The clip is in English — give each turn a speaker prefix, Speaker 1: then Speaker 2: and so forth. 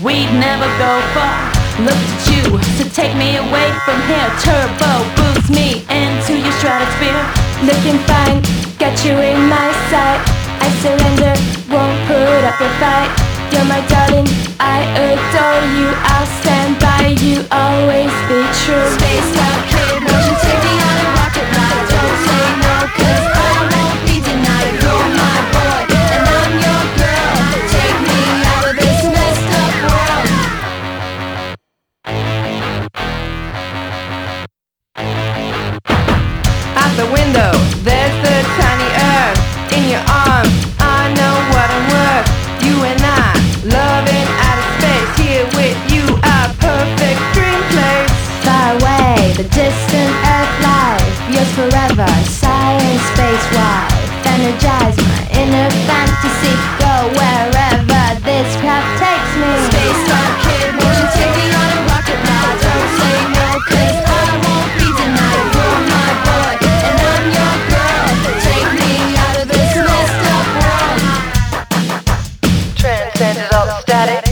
Speaker 1: we'd never go far. Look at you, so take me away from here. Turbo boost me into your stratosphere.
Speaker 2: Looking fine, got you in my sight. I surrender, won't put up a fight. You're my darling, I adore you. I'll stand by you, always be true.
Speaker 3: Spaced out kid, won't you take me on a rocket ride? Don't say no, cause I won't be denied. You're my boy, and I'm your girl. Take me out of this messed up world.
Speaker 4: Out the window, there's the tiny earth. In your arms, I know what I'm worth. You and I, loving outer space. Here with you, our perfect dream place.
Speaker 2: Far away, the distant earth life. Yours forever, science, space wife. Energize my inner fantasy. Go wherever this path takes me.
Speaker 3: Spaced out kid, won't you take me on a rocket ride? Don't say no, cause I won't be denied. You're my boy, and I'm your girl. Take me out of this messed up world.
Speaker 4: Transcended all static.